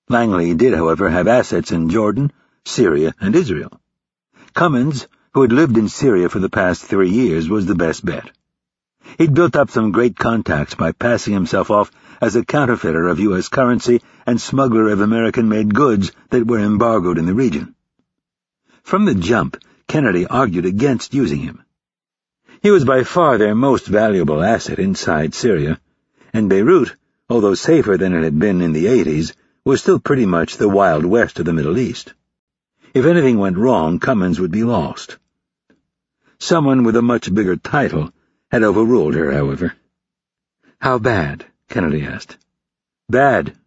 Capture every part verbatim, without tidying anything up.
Langley did, however, have assets in Jordan, Syria, and Israel. Cummins, who had lived in Syria for the past three years, was the best bet. He'd built up some great contacts by passing himself off as a counterfeiter of U S currency and smuggler of American-made goods that were embargoed in the region. From the jump, Kennedy argued against using him. He was by far their most valuable asset inside Syria, and Beirut, although safer than it had been in the eighties, was still pretty much the Wild West of the Middle East. If anything went wrong, Cummins would be lost. Someone with a much bigger title had overruled her, however. "How bad?" Kennedy asked. "Bad."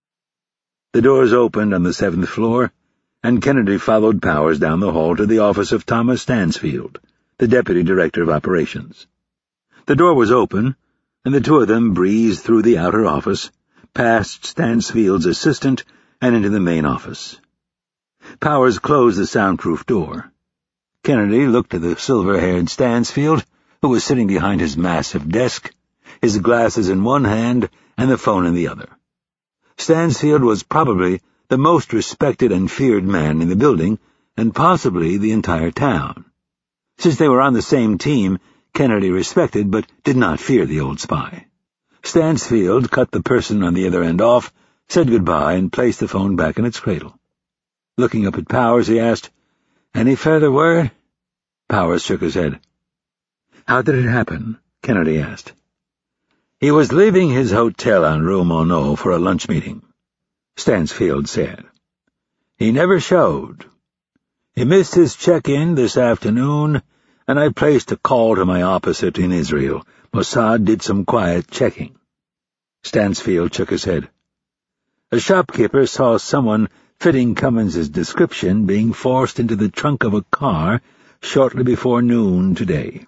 The doors opened on the seventh floor, and Kennedy followed Powers down the hall to the office of Thomas Stansfield, the Deputy Director of Operations. The door was open, and the two of them breezed through the outer office, past Stansfield's assistant, and into the main office. Powers closed the soundproof door. Kennedy looked at the silver-haired Stansfield, who was sitting behind his massive desk, his glasses in one hand and the phone in the other. Stansfield was probably the most respected and feared man in the building, and possibly the entire town. Since they were on the same team, Kennedy respected but did not fear the old spy. Stansfield cut the person on the other end off, said goodbye, and placed the phone back in its cradle. Looking up at Powers, he asked, "Any further word?" Powers shook his head. "How did it happen?" Kennedy asked. "He was leaving his hotel on Rue Monod for a lunch meeting," Stansfield said. "He never showed. He missed his check-in this afternoon, and I placed a call to my opposite in Israel. Mossad did some quiet checking." Stansfield shook his head. "A shopkeeper saw someone fitting Cummins's description being forced into the trunk of a car shortly before noon today."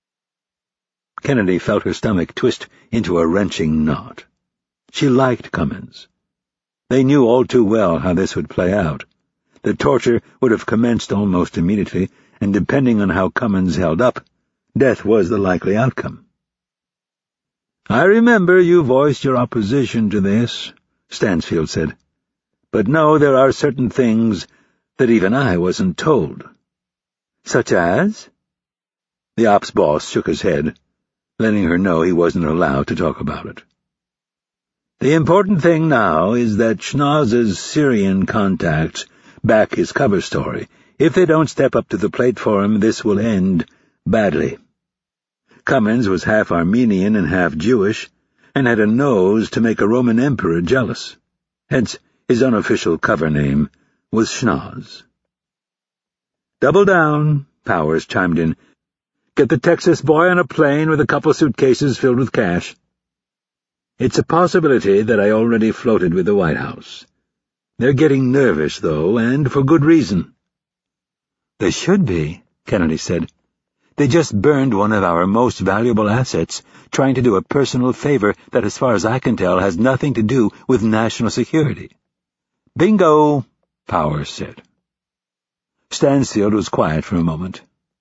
Kennedy felt her stomach twist into a wrenching knot. She liked Cummins. They knew all too well how this would play out. The torture would have commenced almost immediately, and depending on how Cummins held up, death was the likely outcome. "I remember you voiced your opposition to this," Stansfield said. "But no, there are certain things that even I wasn't told." "Such as?" The ops boss shook his head, letting her know he wasn't allowed to talk about it. "The important thing now is that Schnoz's Syrian contacts back his cover story. If they don't step up to the plate for him, this will end badly. Cummins was half Armenian and half Jewish, and had a nose to make a Roman emperor jealous. Hence, his unofficial cover name was Schnoz. "Double down," Powers chimed in. "Get the Texas boy on a plane with a couple suitcases filled with cash." "It's a possibility that I already floated with the White House. They're getting nervous, though, and for good reason." "They should be," Kennedy said. "They just burned one of our most valuable assets, trying to do a personal favor that, as far as I can tell, has nothing to do with national security." "Bingo," Powers said. Stansfield was quiet for a moment.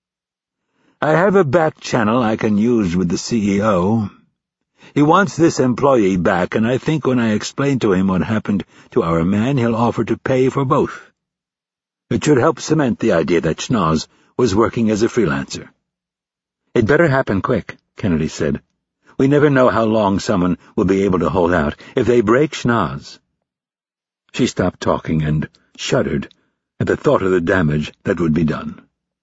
"I have a back channel I can use with the C E O. He wants this employee back, and I think when I explain to him what happened to our man, he'll offer to pay for both. It should help cement the idea that Schnoz was working as a freelancer." "It better happen quick," Kennedy said. "We never know how long someone will be able to hold out. If they break Schnoz—" She stopped talking and shuddered at the thought of the damage that would be done.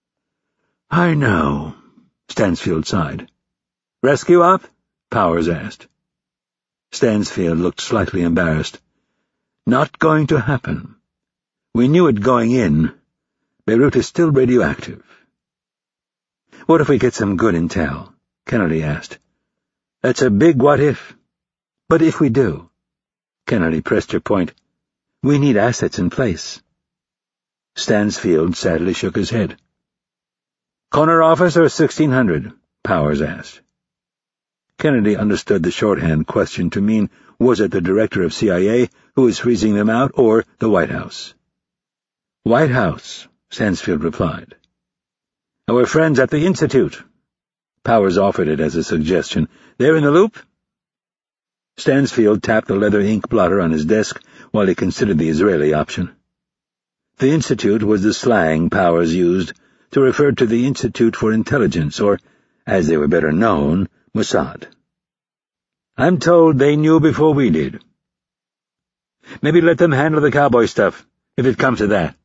"I know," Stansfield sighed. "Rescue up?" Powers asked. Stansfield looked slightly embarrassed. "Not going to happen. We knew it going in. Beirut is still radioactive." "What if we get some good intel?" Kennedy asked. "That's a big what-if." "But if we do," Kennedy pressed her point, "we need assets in place." Stansfield sadly shook his head. "Corner office or sixteen hundred? Powers asked. Kennedy understood the shorthand question to mean, was it the director of C I A who was freezing them out, or the White House? "White House," Stansfield replied. "Our friends at the Institute." Powers offered it as a suggestion. "They're in the loop?" Stansfield tapped the leather ink blotter on his desk, while he considered the Israeli option. The Institute was the slang Powers used to refer to the Institute for Intelligence, or, as they were better known, Mossad. I'm told they knew before we did. Maybe let them handle the cowboy stuff, if it comes to that.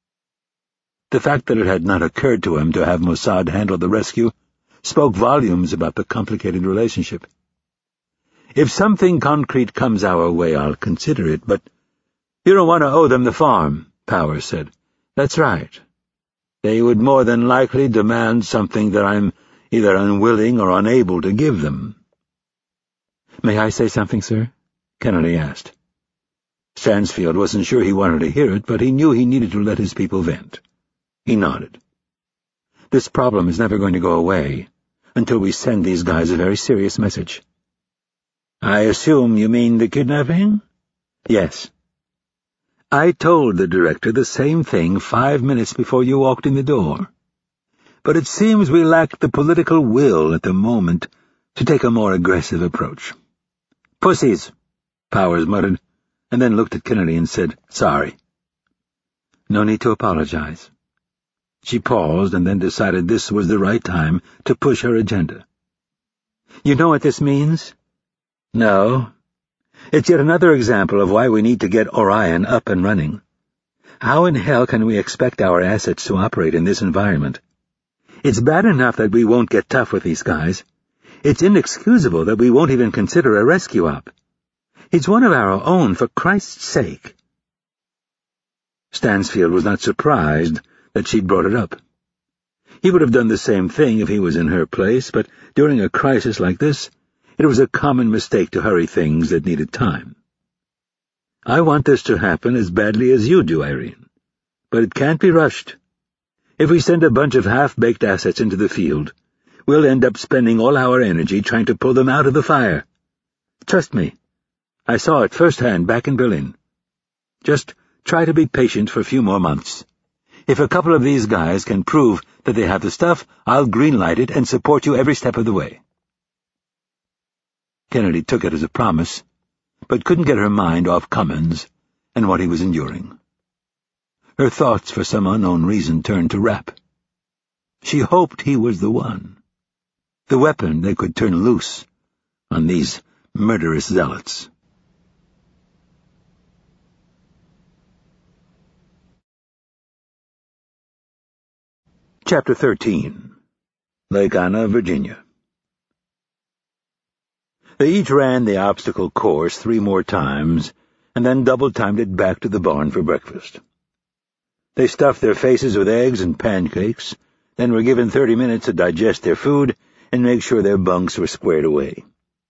The fact that it had not occurred to him to have Mossad handle the rescue spoke volumes about the complicated relationship. If something concrete comes our way, I'll consider it, but you don't want to owe them the farm, Powers said. That's right. They would more than likely demand something that I'm either unwilling or unable to give them. May I say something, sir? Kennedy asked. Stansfield wasn't sure he wanted to hear it, but he knew he needed to let his people vent. He nodded. This problem is never going to go away until we send these guys a very serious message. I assume you mean the kidnapping? Yes. I told the director the same thing five minutes before you walked in the door. But it seems we lack the political will at the moment to take a more aggressive approach. Pussies, Powers muttered, and then looked at Kennedy and said, sorry. No need to apologize. She paused and then decided this was the right time to push her agenda. You know what this means? No. It's yet another example of why we need to get Orion up and running. How in hell can we expect our assets to operate in this environment? It's bad enough that we won't get tough with these guys. It's inexcusable that we won't even consider a rescue op. It's one of our own, for Christ's sake. Stansfield was not surprised that she'd brought it up. He would have done the same thing if he was in her place, but during a crisis like this, it was a common mistake to hurry things that needed time. I want this to happen as badly as you do, Irene, but it can't be rushed. If we send a bunch of half-baked assets into the field, we'll end up spending all our energy trying to pull them out of the fire. Trust me, I saw it firsthand back in Berlin. Just try to be patient for a few more months. If a couple of these guys can prove that they have the stuff, I'll greenlight it and support you every step of the way. Kennedy took it as a promise, but couldn't get her mind off Cummins and what he was enduring. Her thoughts, for some unknown reason, turned to Rapp. She hoped he was the one, the weapon they could turn loose on these murderous zealots. Chapter thirteen. Lake Anna, Virginia. They each ran the obstacle course three more times, and then double-timed it back to the barn for breakfast. They stuffed their faces with eggs and pancakes, then were given thirty minutes to digest their food and make sure their bunks were squared away.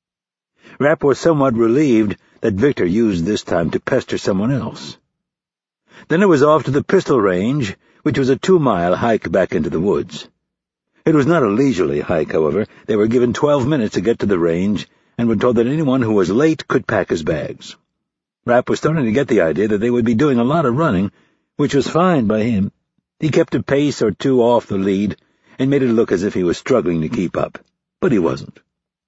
Rapp was somewhat relieved that Victor used this time to pester someone else. Then it was off to the pistol range, which was a two-mile hike back into the woods. It was not a leisurely hike, however. They were given twelve minutes to get to the range, and were told that anyone who was late could pack his bags. Rapp was starting to get the idea that they would be doing a lot of running, which was fine by him. He kept a pace or two off the lead, and made it look as if he was struggling to keep up, but he wasn't.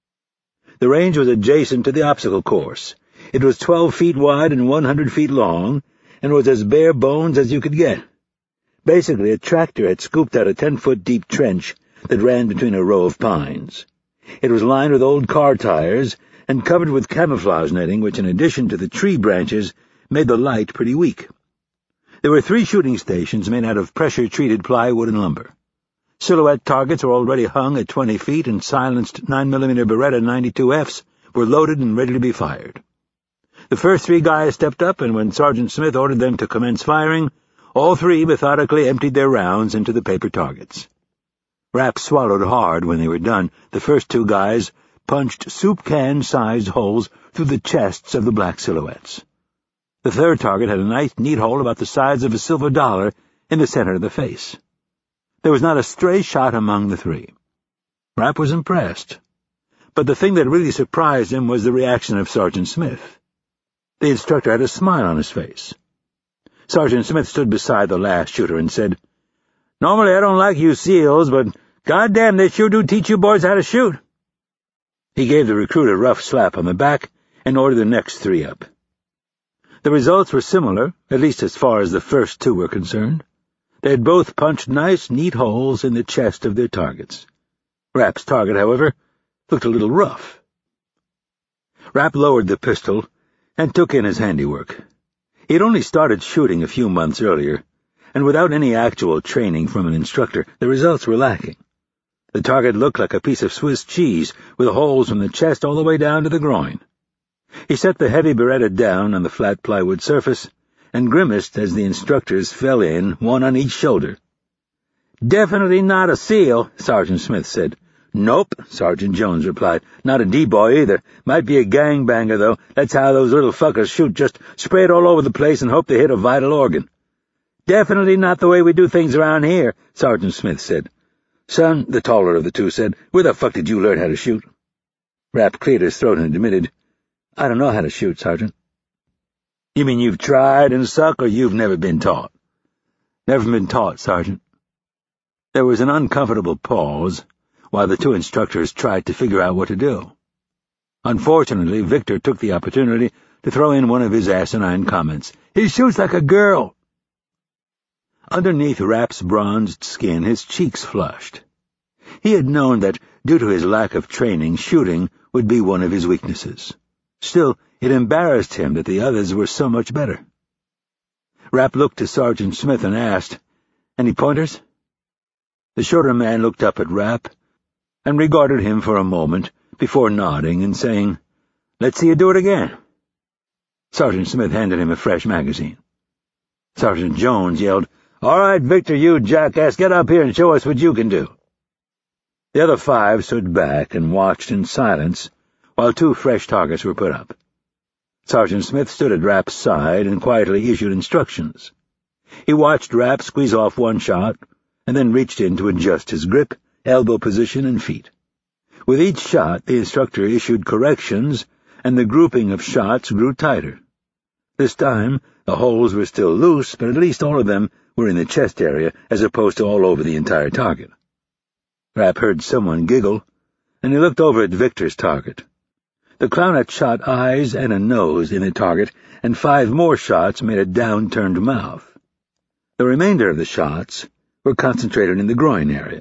The range was adjacent to the obstacle course. It was twelve feet wide and one hundred feet long, and was as bare bones as you could get. Basically, a tractor had scooped out a ten-foot deep trench that ran between a row of pines. It was lined with old car tires and covered with camouflage netting, which, in addition to the tree branches, made the light pretty weak. There were three shooting stations made out of pressure-treated plywood and lumber. Silhouette targets were already hung at twenty feet, and silenced nine millimeter Beretta ninety-two Fs were loaded and ready to be fired. The first three guys stepped up, and when Sergeant Smith ordered them to commence firing, all three methodically emptied their rounds into the paper targets. Rapp swallowed hard when they were done. The first two guys punched soup-can-sized holes through the chests of the black silhouettes. The third target had a nice, neat hole about the size of a silver dollar in the center of the face. There was not a stray shot among the three. Rapp was impressed. But the thing that really surprised him was the reaction of Sergeant Smith. The instructor had a smile on his face. Sergeant Smith stood beside the last shooter and said, "Normally I don't like you SEALs, but goddamn, they sure do teach you boys how to shoot." He gave the recruit a rough slap on the back and ordered the next three up. The results were similar, at least as far as the first two were concerned. They had both punched nice, neat holes in the chest of their targets. Rapp's target, however, looked a little rough. Rapp lowered the pistol and took in his handiwork. He had only started shooting a few months earlier, and without any actual training from an instructor, the results were lacking. The target looked like a piece of Swiss cheese, with holes from the chest all the way down to the groin. He set the heavy Beretta down on the flat plywood surface and grimaced as the instructors fell in, one on each shoulder. "Definitely not a SEAL," Sergeant Smith said. "Nope," Sergeant Jones replied. "Not a D-boy either. Might be a gangbanger, though. That's how those little fuckers shoot, just spray it all over the place and hope they hit a vital organ." "Definitely not the way we do things around here," Sergeant Smith said. "Son," the taller of the two said, "where the fuck did you learn how to shoot?" Rapp cleared his throat and admitted, "I don't know how to shoot, Sergeant." "You mean you've tried and suck, or you've never been taught?" "Never been taught, Sergeant." There was an uncomfortable pause, while the two instructors tried to figure out what to do. Unfortunately, Victor took the opportunity to throw in one of his asinine comments. "He shoots like a girl." Underneath Rapp's bronzed skin, his cheeks flushed. He had known that, due to his lack of training, shooting would be one of his weaknesses. Still, it embarrassed him that the others were so much better. Rapp looked to Sergeant Smith and asked, "Any pointers?" The shorter man looked up at Rapp and regarded him for a moment before nodding and saying, "Let's see you do it again." Sergeant Smith handed him a fresh magazine. Sergeant Jones yelled, "All right, Victor, you jackass, get up here and show us what you can do." The other five stood back and watched in silence while two fresh targets were put up. Sergeant Smith stood at Rapp's side and quietly issued instructions. He watched Rapp squeeze off one shot and then reached in to adjust his grip, elbow position, and feet. With each shot, the instructor issued corrections, and the grouping of shots grew tighter. This time, the holes were still loose, but at least all of them were in the chest area, as opposed to all over the entire target. Rapp heard someone giggle, and he looked over at Victor's target. The clown had shot eyes and a nose in the target, and five more shots made a downturned mouth. The remainder of the shots were concentrated in the groin area.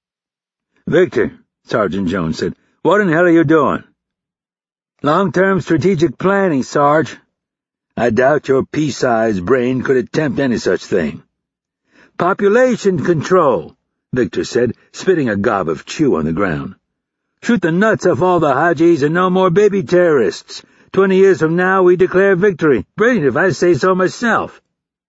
"Victor," Sergeant Jones said, "what in hell are you doing?" "Long-term strategic planning, Sarge." "I doubt your pea-sized brain could attempt any such thing." "Population control," Victor said, spitting a gob of chew on the ground. "Shoot the nuts off all the Hajis and no more baby terrorists. Twenty years from now we declare victory. Brilliant if I say so myself."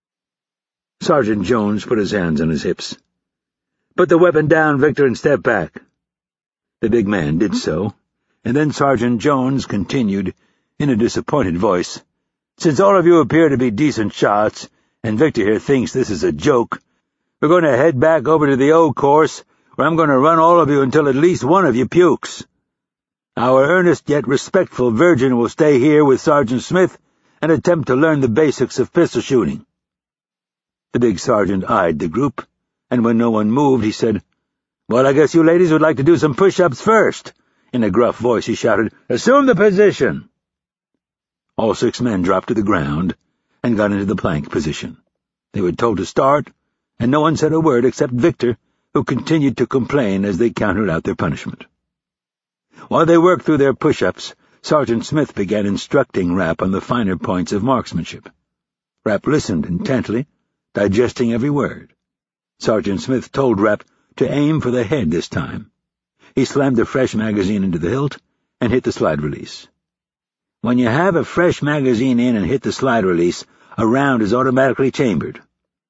Sergeant Jones put his hands on his hips. "Put the weapon down, Victor, and step back." The big man did so, and then Sergeant Jones continued in a disappointed voice, "Since all of you appear to be decent shots, and Victor here thinks this is a joke, we're going to head back over to the O course, where I'm going to run all of you until at least one of you pukes. Our earnest yet respectful virgin will stay here with Sergeant Smith and attempt to learn the basics of pistol shooting." The big sergeant eyed the group, and when no one moved, he said, "Well, I guess you ladies would like to do some push-ups first." In a gruff voice, he shouted, "Assume the position!" All six men dropped to the ground and got into the plank position. They were told to start, and no one said a word except Victor, who continued to complain as they counted out their punishment. While they worked through their push-ups, Sergeant Smith began instructing Rapp on the finer points of marksmanship. Rapp listened intently, digesting every word. Sergeant Smith told Rapp to aim for the head this time. He slammed the fresh magazine into the hilt and hit the slide release. When you have a fresh magazine in and hit the slide release, a round is automatically chambered.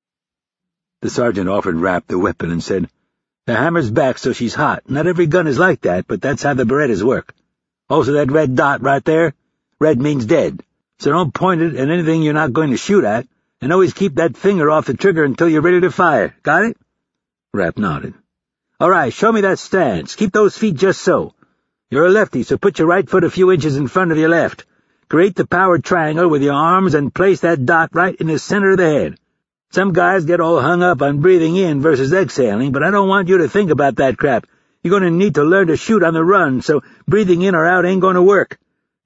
The sergeant offered Rapp the weapon and said, "The hammer's back so she's hot. Not every gun is like that, but that's how the Berettas work. Also that red dot right there, red means dead. So don't point it at anything you're not going to shoot at, and always keep that finger off the trigger until you're ready to fire. Got it?" Rapp nodded. "All right, show me that stance. Keep those feet just so. You're a lefty, so put your right foot a few inches in front of your left. Create the power triangle with your arms and place that dot right in the center of the head. Some guys get all hung up on breathing in versus exhaling, but I don't want you to think about that crap. You're going to need to learn to shoot on the run, so breathing in or out ain't going to work.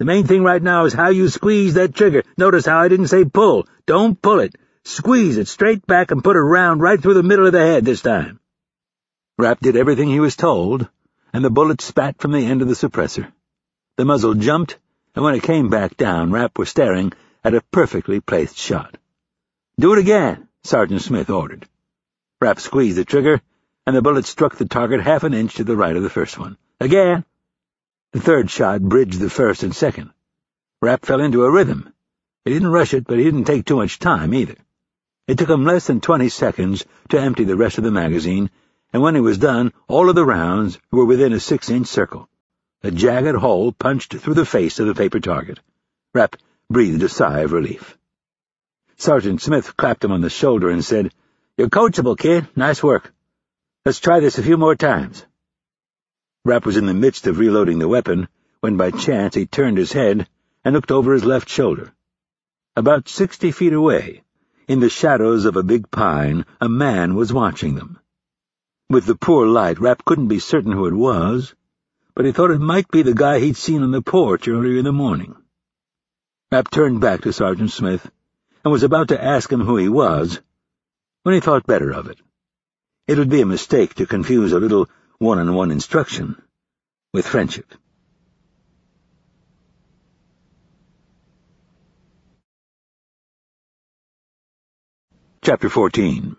The main thing right now is how you squeeze that trigger. Notice how I didn't say pull. Don't pull it. Squeeze it straight back and put a round right through the middle of the head this time." Rapp did everything he was told, and the bullet spat from the end of the suppressor. The muzzle jumped, and when it came back down, Rapp was staring at a perfectly placed shot. "Do it again," Sergeant Smith ordered. Rapp squeezed the trigger, and the bullet struck the target half an inch to the right of the first one. "Again." The third shot bridged the first and second. Rapp fell into a rhythm. He didn't rush it, but he didn't take too much time either. It took him less than twenty seconds to empty the rest of the magazine, and when he was done, all of the rounds were within a six-inch circle. A jagged hole punched through the face of the paper target. Rapp breathed a sigh of relief. Sergeant Smith clapped him on the shoulder and said, "You're coachable, kid. Nice work. Let's try this a few more times." Rapp was in the midst of reloading the weapon when by chance he turned his head and looked over his left shoulder. About sixty feet away, in the shadows of a big pine, a man was watching them. With the poor light, Rapp couldn't be certain who it was, but he thought it might be the guy he'd seen on the porch earlier in the morning. Rapp turned back to Sergeant Smith and was about to ask him who he was when he thought better of it. It would be a mistake to confuse a little one-on-one instruction with friendship. Chapter fourteen.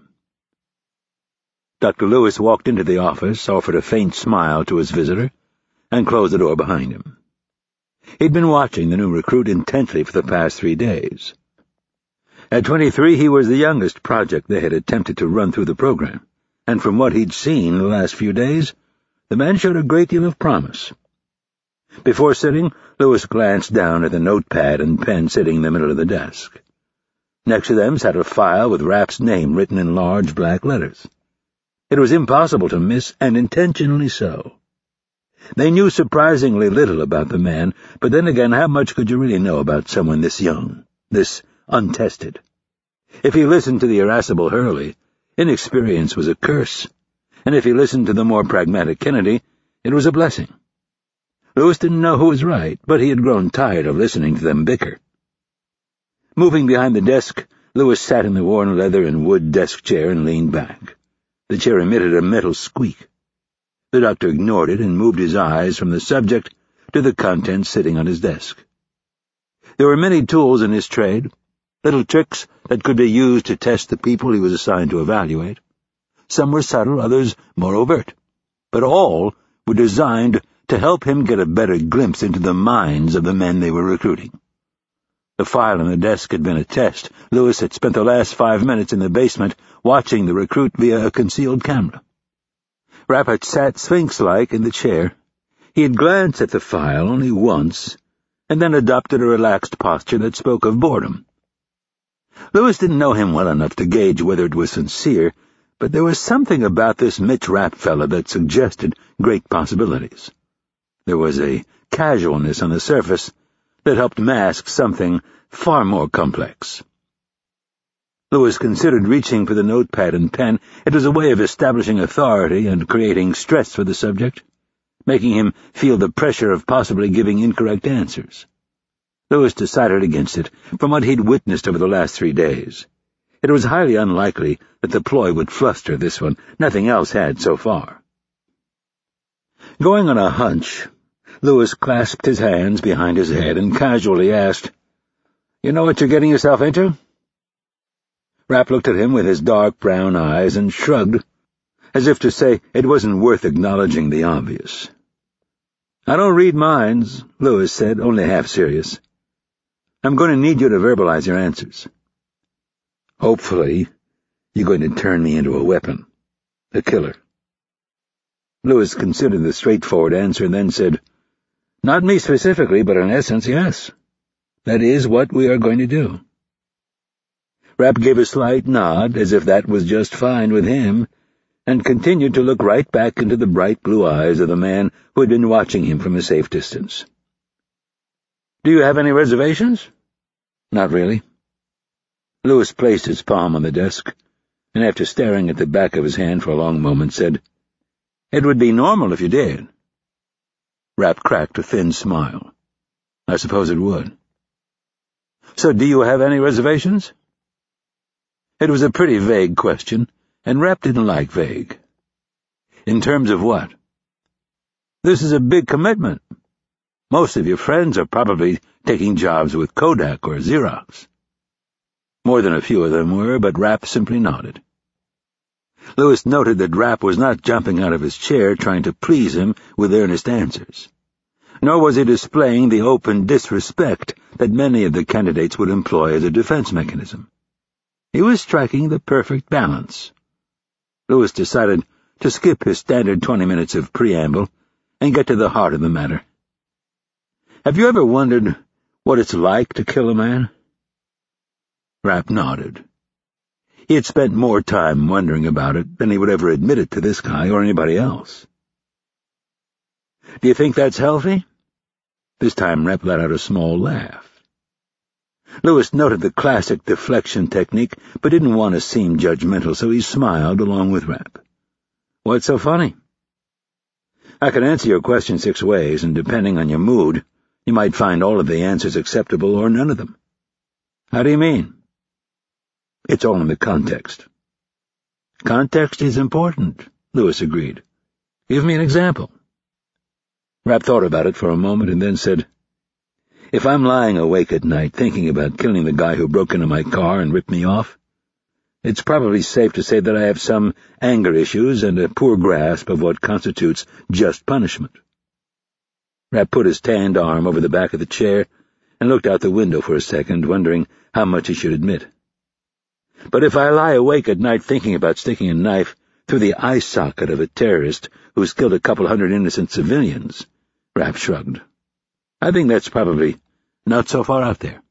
Doctor Lewis walked into the office, offered a faint smile to his visitor, and closed the door behind him. He'd been watching the new recruit intently for the past three days. At twenty-three, he was the youngest project they had attempted to run through the program, and from what he'd seen the last few days, the man showed a great deal of promise. Before sitting, Lewis glanced down at the notepad and pen sitting in the middle of the desk. Next to them sat a file with Rapp's name written in large black letters. It was impossible to miss, and intentionally so. They knew surprisingly little about the man, but then again, how much could you really know about someone this young, this untested? If he listened to the irascible Hurley, inexperience was a curse, and if he listened to the more pragmatic Kennedy, it was a blessing. Lewis didn't know who was right, but he had grown tired of listening to them bicker. Moving behind the desk, Lewis sat in the worn leather and wood desk chair and leaned back. The chair emitted a metal squeak. The doctor ignored it and moved his eyes from the subject to the contents sitting on his desk. There were many tools in his trade, little tricks that could be used to test the people he was assigned to evaluate. Some were subtle, others more overt, but all were designed to help him get a better glimpse into the minds of the men they were recruiting. The file on the desk had been a test. Lewis had spent the last five minutes in the basement watching the recruit via a concealed camera. Rapp had sat sphinx-like in the chair. He had glanced at the file only once, and then adopted a relaxed posture that spoke of boredom. Lewis didn't know him well enough to gauge whether it was sincere, but there was something about this Mitch Rapp fella that suggested great possibilities. There was a casualness on the surface that helped mask something far more complex. Lewis considered reaching for the notepad and pen. It was a way of establishing authority and creating stress for the subject, making him feel the pressure of possibly giving incorrect answers. Lewis decided against it, from what he'd witnessed over the last three days. It was highly unlikely that the ploy would fluster this one. Nothing else had so far. Going on a hunch, Lewis clasped his hands behind his head and casually asked, "You know what you're getting yourself into?" Rapp looked at him with his dark brown eyes and shrugged, as if to say it wasn't worth acknowledging the obvious. "I don't read minds," Lewis said, only half serious. "I'm going to need you to verbalize your answers. Hopefully, you're going to turn me into a weapon, a killer." Lewis considered the straightforward answer and then said, "Not me specifically, but in essence, yes. That is what we are going to do." Rapp gave a slight nod, as if that was just fine with him, and continued to look right back into the bright blue eyes of the man who had been watching him from a safe distance. "Do you have any reservations?" "Not really." Lewis placed his palm on the desk, and after staring at the back of his hand for a long moment, said, "It would be normal if you did." Rapp cracked a thin smile. I suppose it would. So do you have any reservations? It was a pretty vague question, and Rapp didn't like vague. In terms of what? This is a big commitment. Most of your friends are probably taking jobs with Kodak or Xerox. More than a few of them were, but Rapp simply nodded. Lewis noted that Rapp was not jumping out of his chair trying to please him with earnest answers, nor was he displaying the open disrespect that many of the candidates would employ as a defense mechanism. He was striking the perfect balance. Lewis decided to skip his standard twenty minutes of preamble and get to the heart of the matter. Have you ever wondered what it's like to kill a man? Rapp nodded. He had spent more time wondering about it than he would ever admit it to this guy or anybody else. Do you think that's healthy? This time Rapp let out a small laugh. Lewis noted the classic deflection technique, but didn't want to seem judgmental, so he smiled along with Rapp. What's so funny? I can answer your question six ways, and depending on your mood, you might find all of the answers acceptable or none of them. How do you mean? It's all in the context. Context is important, Lewis agreed. Give me an example. Rapp thought about it for a moment and then said, If I'm lying awake at night thinking about killing the guy who broke into my car and ripped me off, it's probably safe to say that I have some anger issues and a poor grasp of what constitutes just punishment. Rapp put his tanned arm over the back of the chair and looked out the window for a second, wondering how much he should admit. But if I lie awake at night thinking about sticking a knife through the eye socket of a terrorist who's killed a couple hundred innocent civilians, Rapp shrugged. I think that's probably not so far out there.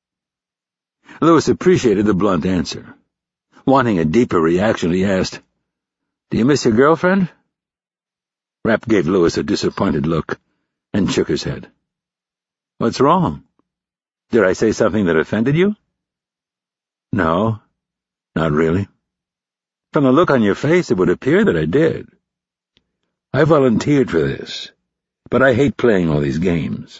Lewis appreciated the blunt answer. Wanting a deeper reaction, he asked, Do you miss your girlfriend? Rapp gave Lewis a disappointed look and shook his head. What's wrong? Did I say something that offended you? No. Not really. From the look on your face, it would appear that I did. I volunteered for this, but I hate playing all these games.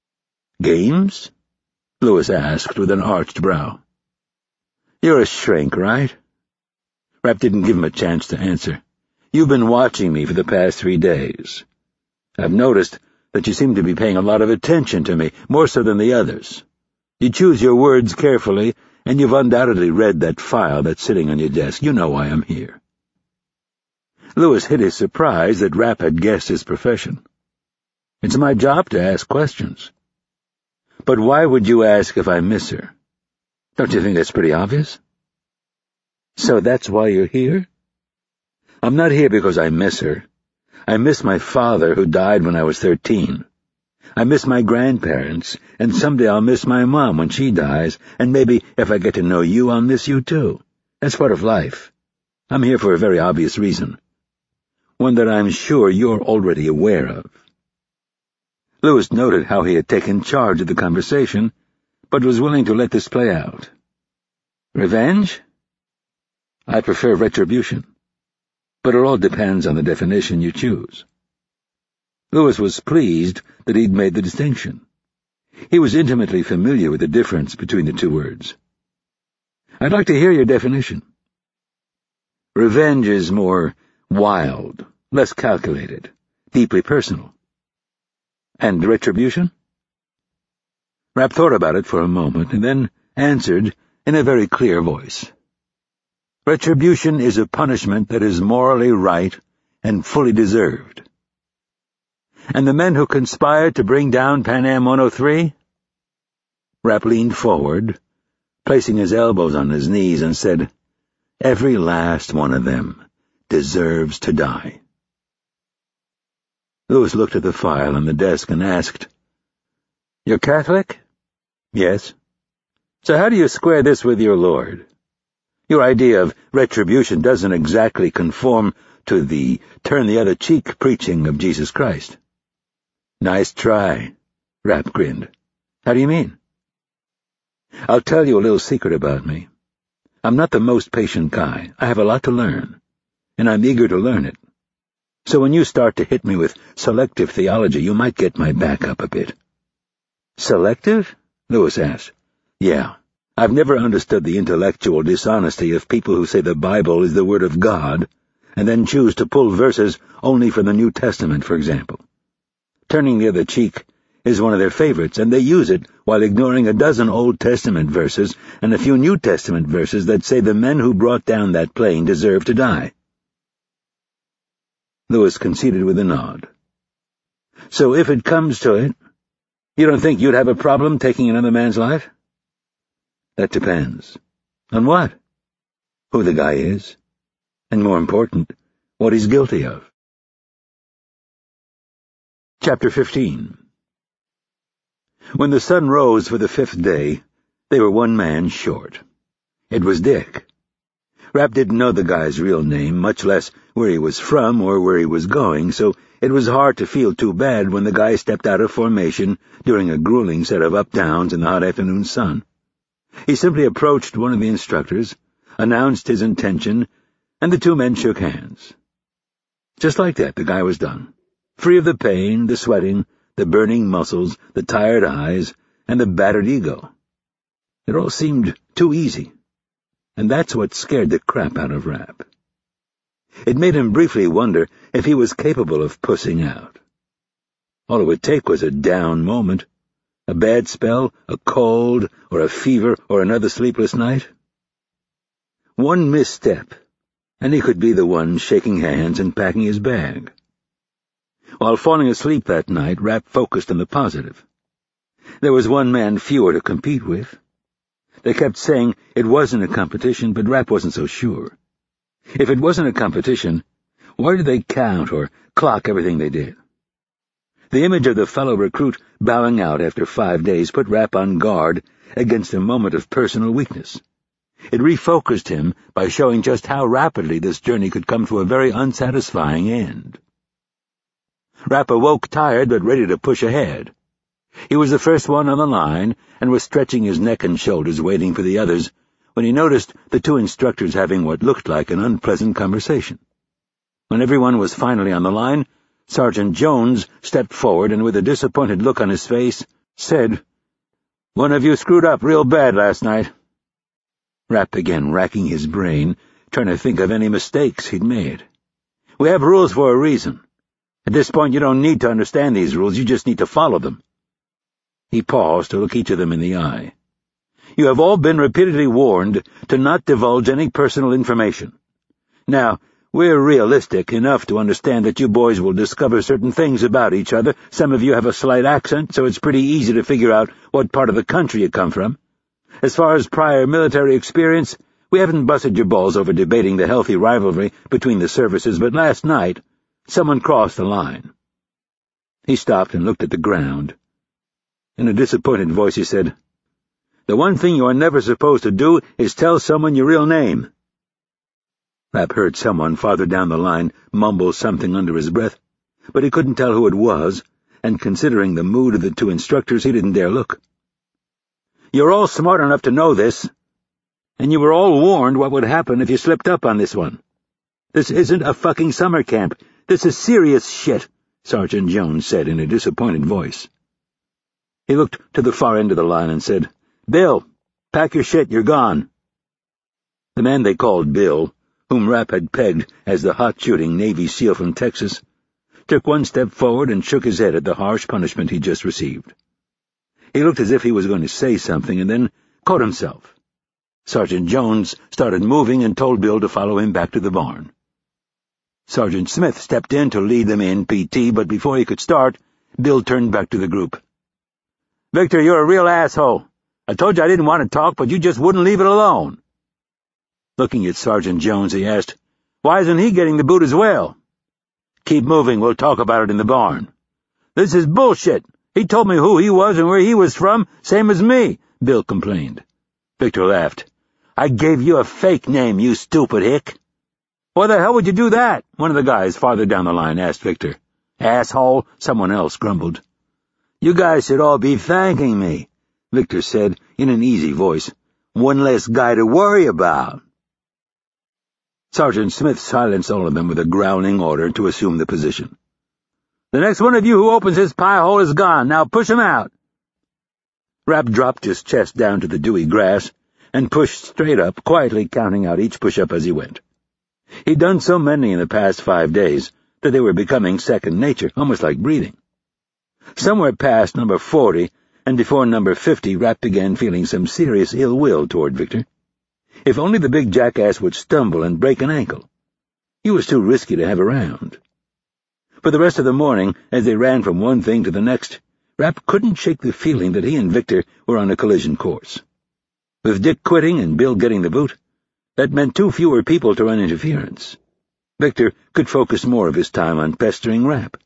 Games? Lewis asked with an arched brow. You're a shrink, right? Rapp didn't give him a chance to answer. You've been watching me for the past three days. I've noticed that you seem to be paying a lot of attention to me, more so than the others. You choose your words carefully, and you've undoubtedly read that file that's sitting on your desk. You know why I'm here. Lewis hid his surprise that Rapp had guessed his profession. It's my job to ask questions. But why would you ask if I miss her? Don't you think that's pretty obvious? So that's why you're here? I'm not here because I miss her. I miss my father, who died when I was thirteen. I miss my grandparents, and someday I'll miss my mom when she dies, and maybe if I get to know you, I'll miss you too. That's part of life. I'm here for a very obvious reason, one that I'm sure you're already aware of. Lewis noted how he had taken charge of the conversation, but was willing to let this play out. Revenge? I prefer retribution, but it all depends on the definition you choose. Lewis was pleased that he'd made the distinction. He was intimately familiar with the difference between the two words. I'd like to hear your definition. Revenge is more wild, less calculated, deeply personal. And retribution? Rapp thought about it for a moment and then answered in a very clear voice. Retribution is a punishment that is morally right and fully deserved. And the men who conspired to bring down Pan Am one oh three? Rapp leaned forward, placing his elbows on his knees, and said, Every last one of them deserves to die. Lewis looked at the file on the desk and asked, You're Catholic? Yes. So how do you square this with your Lord? Your idea of retribution doesn't exactly conform to the turn-the-other-cheek preaching of Jesus Christ. Nice try, Rapp grinned. How do you mean? I'll tell you a little secret about me. I'm not the most patient guy. I have a lot to learn, and I'm eager to learn it. So when you start to hit me with selective theology, you might get my back up a bit. Selective? Lewis asked. Yeah. I've never understood the intellectual dishonesty of people who say the Bible is the Word of God, and then choose to pull verses only from the New Testament, for example. Turning the other cheek is one of their favorites, and they use it while ignoring a dozen Old Testament verses and a few New Testament verses that say the men who brought down that plane deserve to die. Lewis conceded with a nod. So if it comes to it, you don't think you'd have a problem taking another man's life? That depends. On what? Who the guy is, and more important, what he's guilty of. Chapter fifteen. When the sun rose for the fifth day, they were one man short. It was Dick. Rapp didn't know the guy's real name, much less where he was from or where he was going, so it was hard to feel too bad when the guy stepped out of formation during a grueling set of up-downs in the hot afternoon sun. He simply approached one of the instructors, announced his intention, and the two men shook hands. Just like that, the guy was done. Free of the pain, the sweating, the burning muscles, the tired eyes, and the battered ego. It all seemed too easy, and that's what scared the crap out of Rapp. It made him briefly wonder if he was capable of pussing out. All it would take was a down moment, a bad spell, a cold, or a fever, or another sleepless night. One misstep, and he could be the one shaking hands and packing his bag. While falling asleep that night, Rapp focused on the positive. There was one man fewer to compete with. They kept saying it wasn't a competition, but Rapp wasn't so sure. If it wasn't a competition, why did they count or clock everything they did? The image of the fellow recruit bowing out after five days put Rapp on guard against a moment of personal weakness. It refocused him by showing just how rapidly this journey could come to a very unsatisfying end. Rapp awoke tired but ready to push ahead. He was the first one on the line and was stretching his neck and shoulders waiting for the others when he noticed the two instructors having what looked like an unpleasant conversation. When everyone was finally on the line, Sergeant Jones stepped forward and with a disappointed look on his face, said, "One of you screwed up real bad last night." Rapp began racking his brain, trying to think of any mistakes he'd made. "We have rules for a reason. At this point you don't need to understand these rules, you just need to follow them." He paused to look each of them in the eye. "You have all been repeatedly warned to not divulge any personal information. Now, we're realistic enough to understand that you boys will discover certain things about each other. Some of you have a slight accent, so it's pretty easy to figure out what part of the country you come from. As far as prior military experience, we haven't busted your balls over debating the healthy rivalry between the services, but last night, someone crossed the line." He stopped and looked at the ground. In a disappointed voice he said, "The one thing you are never supposed to do is tell someone your real name." Rapp heard someone farther down the line mumble something under his breath, but he couldn't tell who it was, and considering the mood of the two instructors, he didn't dare look. "You're all smart enough to know this, and you were all warned what would happen if you slipped up on this one. This isn't a fucking summer camp. This is serious shit," Sergeant Jones said in a disappointed voice. He looked to the far end of the line and said, "Bill, pack your shit, you're gone." The man they called Bill, whom Rapp had pegged as the hot-shooting Navy SEAL from Texas, took one step forward and shook his head at the harsh punishment he'd just received. He looked as if he was going to say something and then caught himself. Sergeant Jones started moving and told Bill to follow him back to the barn. Sergeant Smith stepped in to lead them in P T, but before he could start, Bill turned back to the group. "Victor, you're a real asshole. I told you I didn't want to talk, but you just wouldn't leave it alone." Looking at Sergeant Jones, he asked, "Why isn't he getting the boot as well?" "Keep moving, we'll talk about it in the barn." "This is bullshit. He told me who he was and where he was from, same as me," Bill complained. Victor laughed. "I gave you a fake name, you stupid hick." "Why the hell would you do that?" one of the guys farther down the line asked Victor. "Asshole," someone else grumbled. "You guys should all be thanking me," Victor said in an easy voice. "One less guy to worry about." Sergeant Smith silenced all of them with a growling order to assume the position. "The next one of you who opens his pie hole is gone. Now push him out." Rapp dropped his chest down to the dewy grass and pushed straight up, quietly counting out each push-up as he went. He'd done so many in the past five days that they were becoming second nature, almost like breathing. Somewhere past number forty and before number fifty, Rapp began feeling some serious ill will toward Victor. If only the big jackass would stumble and break an ankle. He was too risky to have around. For the rest of the morning, as they ran from one thing to the next, Rapp couldn't shake the feeling that he and Victor were on a collision course. With Dick quitting and Bill getting the boot, that meant two fewer people to run interference. Victor could focus more of his time on pestering Rapp.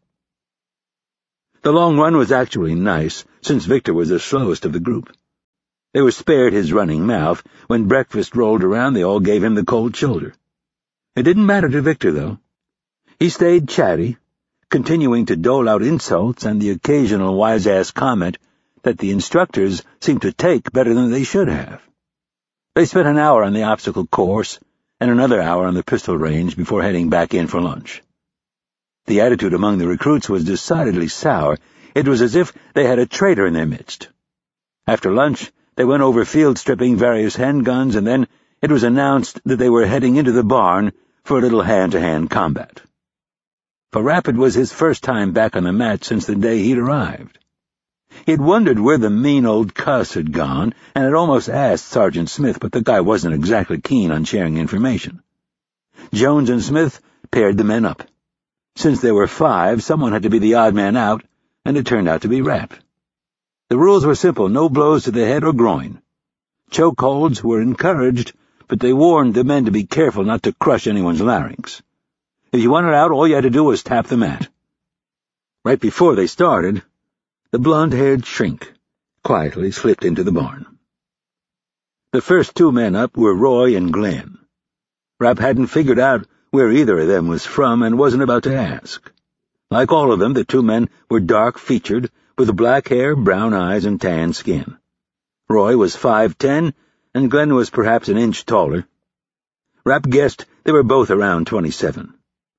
The long run was actually nice, since Victor was the slowest of the group. They were spared his running mouth. When breakfast rolled around, they all gave him the cold shoulder. It didn't matter to Victor, though. He stayed chatty, continuing to dole out insults and the occasional wise-ass comment that the instructors seemed to take better than they should have. They spent an hour on the obstacle course and another hour on the pistol range before heading back in for lunch. The attitude among the recruits was decidedly sour. It was as if they had a traitor in their midst. After lunch, they went over field stripping various handguns, and then it was announced that they were heading into the barn for a little hand-to-hand combat. For Rapp, it was his first time back on the mat since the day he'd arrived. He'd wondered where the mean old cuss had gone, and had almost asked Sergeant Smith, but the guy wasn't exactly keen on sharing information. Jones and Smith paired the men up. Since there were five, someone had to be the odd man out, and it turned out to be Rapp. The rules were simple: no blows to the head or groin. Chokeholds were encouraged, but they warned the men to be careful not to crush anyone's larynx. If you wanted out, all you had to do was tap the mat. Right before they started, the blond-haired shrink quietly slipped into the barn. The first two men up were Roy and Glenn. Rapp hadn't figured out where either of them was from and wasn't about to ask. Like all of them, the two men were dark-featured, with black hair, brown eyes, and tan skin. Roy was five ten, and Glenn was perhaps an inch taller. Rapp guessed they were both around twenty-seven.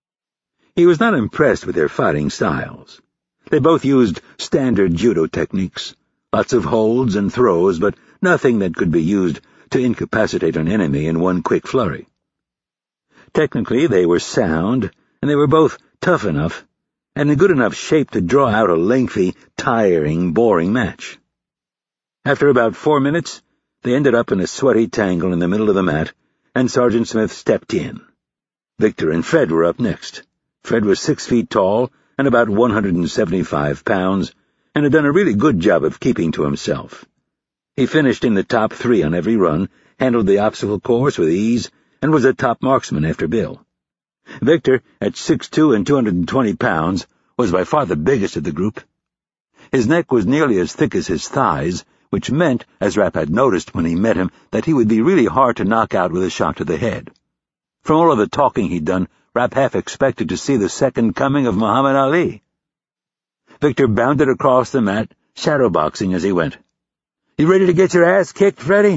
He was not impressed with their fighting styles. They both used standard judo techniques, lots of holds and throws, but nothing that could be used to incapacitate an enemy in one quick flurry. Technically, they were sound, and they were both tough enough and in good enough shape to draw out a lengthy, tiring, boring match. After about four minutes, they ended up in a sweaty tangle in the middle of the mat, and Sergeant Smith stepped in. Victor and Fred were up next. Fred was six feet tall and about one hundred seventy-five pounds, and had done a really good job of keeping to himself. He finished in the top three on every run, handled the obstacle course with ease, and was a top marksman after Bill. Victor, at six two and two hundred twenty pounds, was by far the biggest of the group. His neck was nearly as thick as his thighs, which meant, as Rapp had noticed when he met him, that he would be really hard to knock out with a shot to the head. From all of the talking he'd done, Rapp half expected to see the second coming of Muhammad Ali. Victor bounded across the mat, shadowboxing as he went. "You ready to get your ass kicked, Freddy?"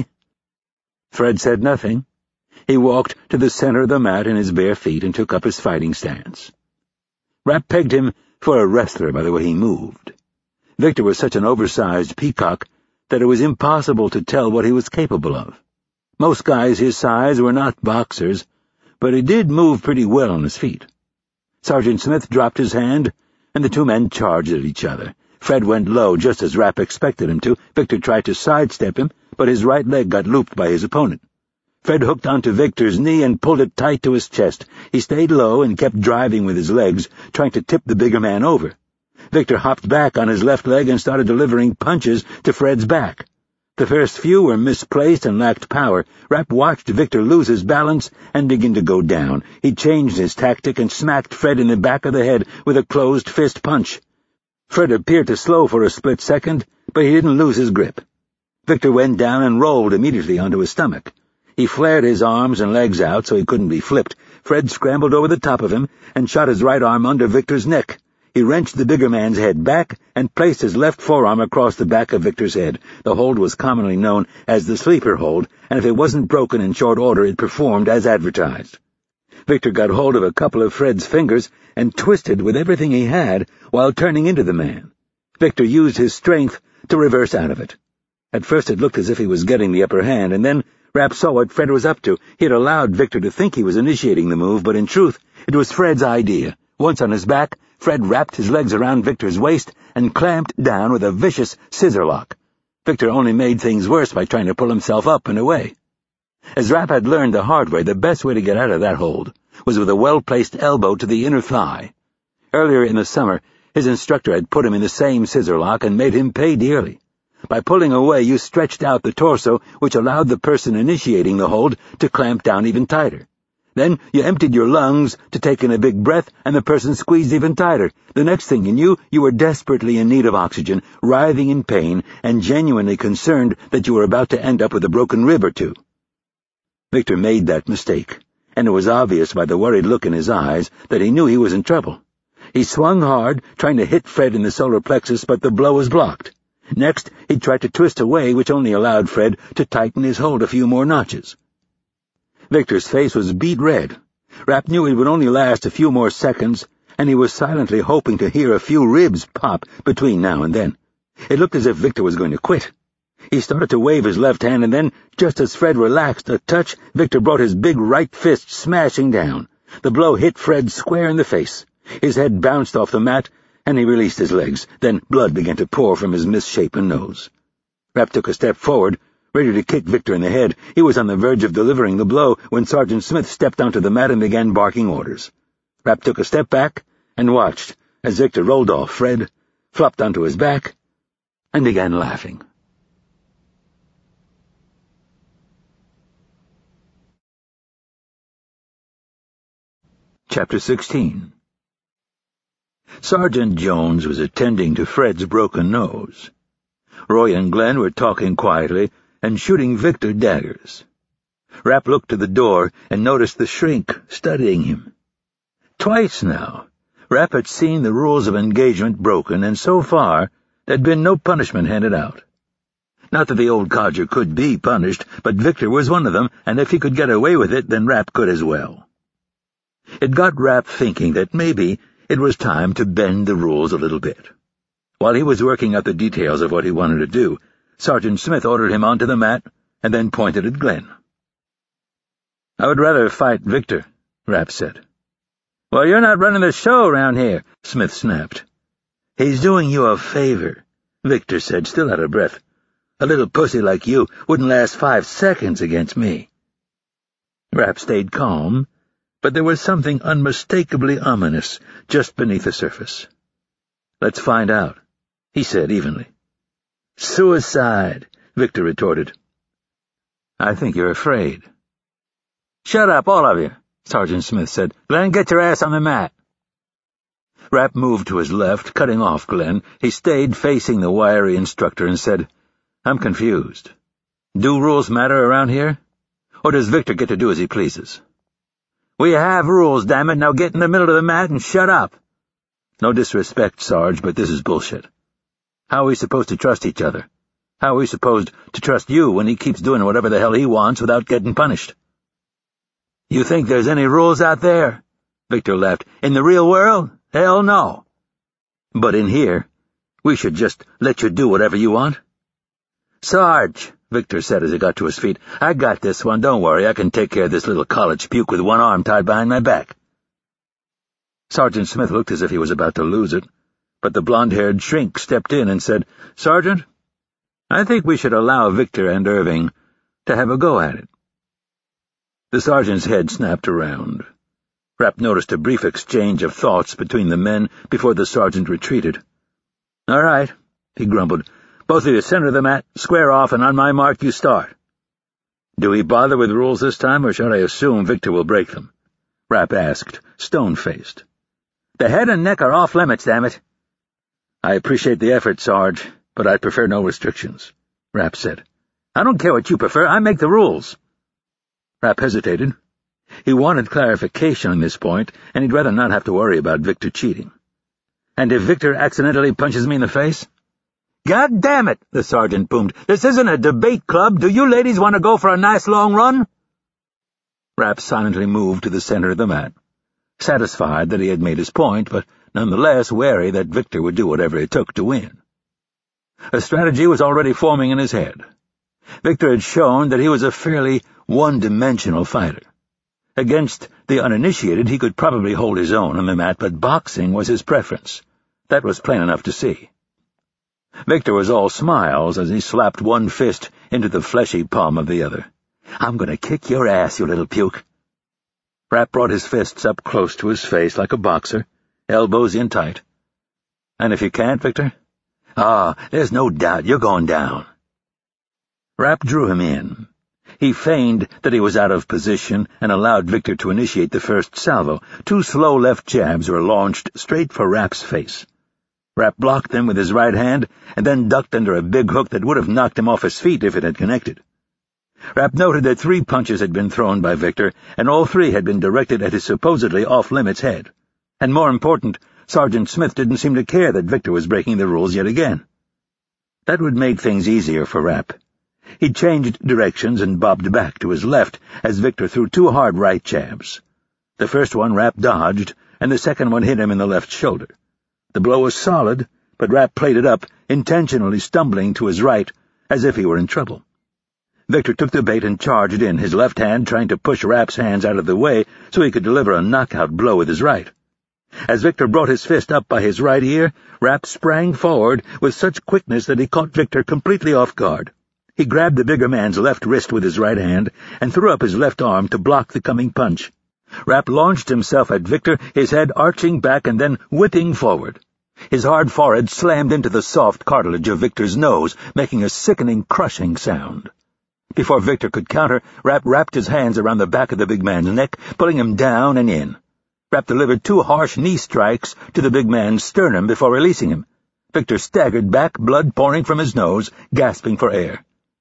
Fred said nothing. He walked to the center of the mat in his bare feet and took up his fighting stance. Rapp pegged him for a wrestler by the way he moved. Victor was such an oversized peacock that it was impossible to tell what he was capable of. Most guys his size were not boxers, but he did move pretty well on his feet. Sergeant Smith dropped his hand, and the two men charged at each other. Fred went low, just as Rapp expected him to. Victor tried to sidestep him, but his right leg got looped by his opponent. Fred hooked onto Victor's knee and pulled it tight to his chest. He stayed low and kept driving with his legs, trying to tip the bigger man over. Victor hopped back on his left leg and started delivering punches to Fred's back. The first few were misplaced and lacked power. Rapp watched Victor lose his balance and begin to go down. He changed his tactic and smacked Fred in the back of the head with a closed fist punch. Fred appeared to slow for a split second, but he didn't lose his grip. Victor went down and rolled immediately onto his stomach. He flared his arms and legs out so he couldn't be flipped. Fred scrambled over the top of him and shot his right arm under Victor's neck. He wrenched the bigger man's head back and placed his left forearm across the back of Victor's head. The hold was commonly known as the sleeper hold, and if it wasn't broken in short order, it performed as advertised. Victor got hold of a couple of Fred's fingers and twisted with everything he had while turning into the man. Victor used his strength to reverse out of it. At first it looked as if he was getting the upper hand, and then Rapp saw what Fred was up to. He had allowed Victor to think he was initiating the move, but in truth, it was Fred's idea. Once on his back, Fred wrapped his legs around Victor's waist and clamped down with a vicious scissor lock. Victor only made things worse by trying to pull himself up and away. As Rapp had learned the hard way, the best way to get out of that hold was with a well-placed elbow to the inner thigh. Earlier in the summer, his instructor had put him in the same scissor lock and made him pay dearly. By pulling away, you stretched out the torso, which allowed the person initiating the hold to clamp down even tighter. Then you emptied your lungs to take in a big breath, and the person squeezed even tighter. The next thing you knew, you were desperately in need of oxygen, writhing in pain, and genuinely concerned that you were about to end up with a broken rib or two. Victor made that mistake, and it was obvious by the worried look in his eyes that he knew he was in trouble. He swung hard, trying to hit Fred in the solar plexus, but the blow was blocked. Next, he tried to twist away, which only allowed Fred to tighten his hold a few more notches. Victor's face was beet red. Rapp knew it would only last a few more seconds, and he was silently hoping to hear a few ribs pop between now and then. It looked as if Victor was going to quit. He started to wave his left hand, and then, just as Fred relaxed a touch, Victor brought his big right fist smashing down. The blow hit Fred square in the face. His head bounced off the mat, and he released his legs. Then blood began to pour from his misshapen nose. Rapp took a step forward, ready to kick Victor in the head. He was on the verge of delivering the blow when Sergeant Smith stepped onto the mat and began barking orders. Rapp took a step back and watched as Victor rolled off Fred, flopped onto his back, and began laughing. Chapter sixteen. Sergeant Jones was attending to Fred's broken nose. Roy and Glenn were talking quietly and shooting Victor daggers. Rapp looked to the door and noticed the shrink studying him. Twice now, Rapp had seen the rules of engagement broken, and so far there'd been no punishment handed out. Not that the old codger could be punished, but Victor was one of them, and if he could get away with it, then Rapp could as well. It got Rapp thinking that maybe it was time to bend the rules a little bit. While he was working out the details of what he wanted to do, Sergeant Smith ordered him onto the mat and then pointed at Glenn. "I would rather fight Victor," Rapp said. "Well, you're not running the show around here," Smith snapped. "He's doing you a favor," Victor said, still out of breath. "A little pussy like you wouldn't last five seconds against me." Rapp stayed calm, but there was something unmistakably ominous just beneath the surface. "Let's find out," he said evenly. "Suicide," Victor retorted. "I think you're afraid." "Shut up, all of you," Sergeant Smith said. "Glenn, get your ass on the mat." Rapp moved to his left, cutting off Glenn. He stayed facing the wiry instructor and said, "I'm confused. Do rules matter around here? Or does Victor get to do as he pleases?" "We have rules, damn it. Now get in the middle of the mat and shut up." "No disrespect, Sarge, but this is bullshit. How are we supposed to trust each other? How are we supposed to trust you when he keeps doing whatever the hell he wants without getting punished?" "You think there's any rules out there?" Victor laughed. "In the real world? Hell no. But in here, we should just let you do whatever you want." "Sarge," Victor said as he got to his feet, "I got this one. Don't worry, I can take care of this little college puke with one arm tied behind my back." Sergeant Smith looked as if he was about to lose it, but the blonde-haired shrink stepped in and said, "Sergeant, I think we should allow Victor and Irving to have a go at it." The sergeant's head snapped around. Rapp noticed a brief exchange of thoughts between the men before the sergeant retreated. "All right," he grumbled. "Both of you center the mat, square off, and on my mark you start." "Do we bother with rules this time, or should I assume Victor will break them?" Rapp asked, stone-faced. "The head and neck are off limits, damn it." "I appreciate the effort, Sarge, but I'd prefer no restrictions," Rapp said. "I don't care what you prefer. I make the rules." Rapp hesitated. He wanted clarification on this point, and he'd rather not have to worry about Victor cheating. "And if Victor accidentally punches me in the face?" "God damn it," the sergeant boomed. "This isn't a debate club. Do you ladies want to go for a nice long run?" Rapp silently moved to the center of the mat, satisfied that he had made his point, but nonetheless wary that Victor would do whatever it took to win. A strategy was already forming in his head. Victor had shown that he was a fairly one-dimensional fighter. Against the uninitiated he could probably hold his own on the mat, but boxing was his preference. That was plain enough to see. Victor was all smiles as he slapped one fist into the fleshy palm of the other. "I'm going to kick your ass, you little puke." Rapp brought his fists up close to his face like a boxer, elbows in tight. "And if you can't, Victor?" "Ah, there's no doubt you're going down." Rapp drew him in. He feigned that he was out of position and allowed Victor to initiate the first salvo. Two slow left jabs were launched straight for Rapp's face. Rapp blocked them with his right hand and then ducked under a big hook that would have knocked him off his feet if it had connected. Rapp noted that three punches had been thrown by Victor, and all three had been directed at his supposedly off-limits head. And more important, Sergeant Smith didn't seem to care that Victor was breaking the rules yet again. That would make things easier for Rapp. He changed directions and bobbed back to his left as Victor threw two hard right jabs. The first one Rapp dodged, and the second one hit him in the left shoulder. The blow was solid, but Rapp played it up, intentionally stumbling to his right, as if he were in trouble. Victor took the bait and charged in, his left hand trying to push Rapp's hands out of the way so he could deliver a knockout blow with his right. As Victor brought his fist up by his right ear, Rapp sprang forward with such quickness that he caught Victor completely off guard. He grabbed the bigger man's left wrist with his right hand and threw up his left arm to block the coming punch. Rapp launched himself at Victor, his head arching back and then whipping forward. His hard forehead slammed into the soft cartilage of Victor's nose, making a sickening, crushing sound. Before Victor could counter, Rapp wrapped his hands around the back of the big man's neck, pulling him down and in. Rapp delivered two harsh knee strikes to the big man's sternum before releasing him. Victor staggered back, blood pouring from his nose, gasping for air.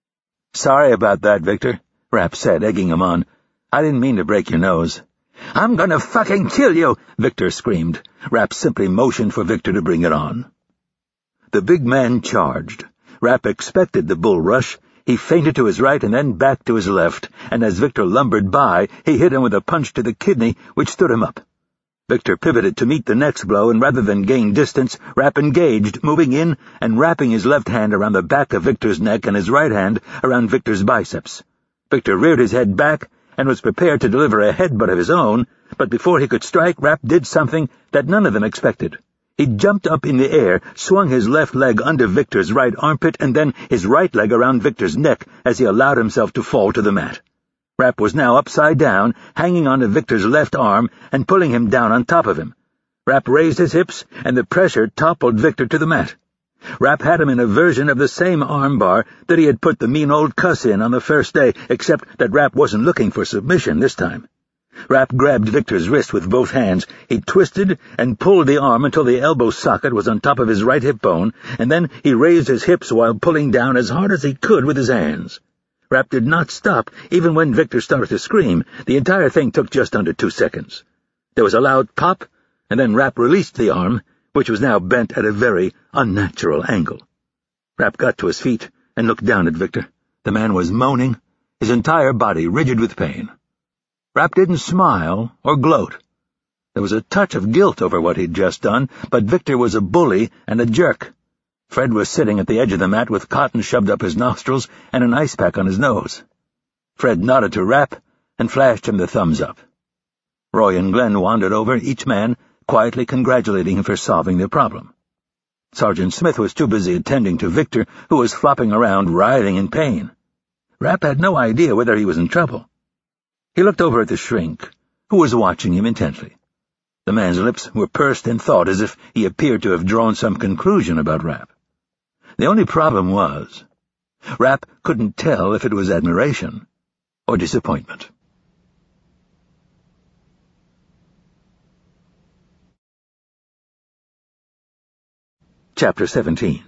"Sorry about that, Victor," Rapp said, egging him on. "I didn't mean to break your nose." "I'm gonna fucking kill you!" Victor screamed. Rapp simply motioned for Victor to bring it on. The big man charged. Rapp expected the bull rush. He feinted to his right and then back to his left, and as Victor lumbered by, he hit him with a punch to the kidney, which stood him up. Victor pivoted to meet the next blow, and rather than gain distance, Rapp engaged, moving in and wrapping his left hand around the back of Victor's neck and his right hand around Victor's biceps. Victor reared his head back and was prepared to deliver a headbutt of his own, but before he could strike, Rapp did something that none of them expected. He jumped up in the air, swung his left leg under Victor's right armpit, and then his right leg around Victor's neck as he allowed himself to fall to the mat. Rapp was now upside down, hanging onto Victor's left arm and pulling him down on top of him. Rapp raised his hips, and the pressure toppled Victor to the mat. Rapp had him in a version of the same armbar that he had put the mean old cuss in on the first day, except that Rapp wasn't looking for submission this time. Rapp grabbed Victor's wrist with both hands. He twisted and pulled the arm until the elbow socket was on top of his right hip bone, and then he raised his hips while pulling down as hard as he could with his hands. Rapp did not stop, even when Victor started to scream. The entire thing took just under two seconds. There was a loud pop, and then Rapp released the arm, which was now bent at a very unnatural angle. Rapp got to his feet and looked down at Victor. The man was moaning, his entire body rigid with pain. Rapp didn't smile or gloat. There was a touch of guilt over what he'd just done, but Victor was a bully and a jerk. Fred was sitting at the edge of the mat with cotton shoved up his nostrils and an ice pack on his nose. Fred nodded to Rapp and flashed him the thumbs up. Roy and Glenn wandered over, each man quietly congratulating him for solving their problem. Sergeant Smith was too busy attending to Victor, who was flopping around, writhing in pain. Rapp had no idea whether he was in trouble. He looked over at the shrink, who was watching him intently. The man's lips were pursed in thought, as if he appeared to have drawn some conclusion about Rapp. The only problem was, Rapp couldn't tell if it was admiration or disappointment. Chapter seventeen.